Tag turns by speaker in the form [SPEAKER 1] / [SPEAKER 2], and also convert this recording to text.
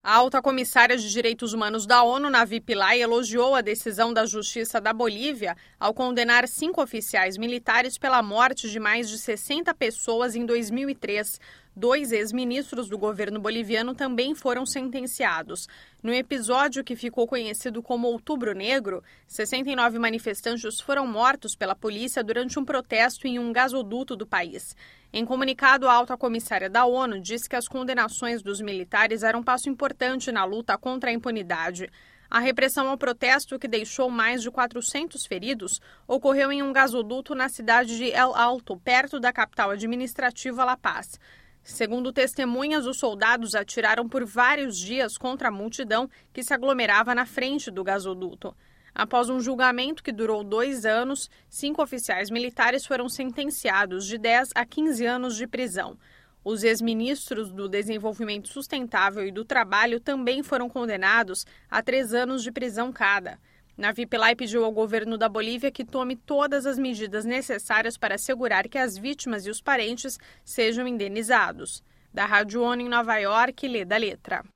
[SPEAKER 1] A alta comissária de Direitos Humanos da ONU, Navi Pillay, elogiou a decisão da Justiça da Bolívia ao condenar 5 oficiais militares pela morte de mais de 60 pessoas em 2003. 2 ex-ministros do governo boliviano também foram sentenciados. No episódio que ficou conhecido como Outubro Negro, 69 manifestantes foram mortos pela polícia durante um protesto em um gasoduto do país. Em comunicado, a alta comissária da ONU disse que as condenações dos militares eram um passo importante na luta contra a impunidade. A repressão ao protesto, que deixou mais de 400 feridos, ocorreu em um gasoduto na cidade de El Alto, perto da capital administrativa La Paz. Segundo testemunhas, os soldados atiraram por vários dias contra a multidão que se aglomerava na frente do gasoduto. Após um julgamento que durou 2 anos, 5 oficiais militares foram sentenciados de 10 a 15 anos de prisão. Os ex-ministros do Desenvolvimento Sustentável e do Trabalho também foram condenados a 3 anos de prisão cada. Navi Pillay pediu ao governo da Bolívia que tome todas as medidas necessárias para assegurar que as vítimas e os parentes sejam indenizados. Da Rádio ONU em Nova York, Leda Letra.